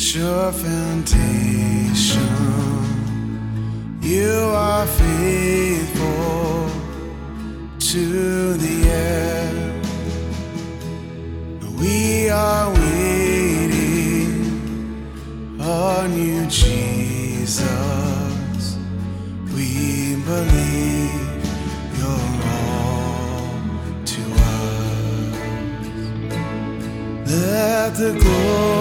sure foundation. You are faithful to the end. We are waiting on you, Jesus. We believe you're all to us. Let the glory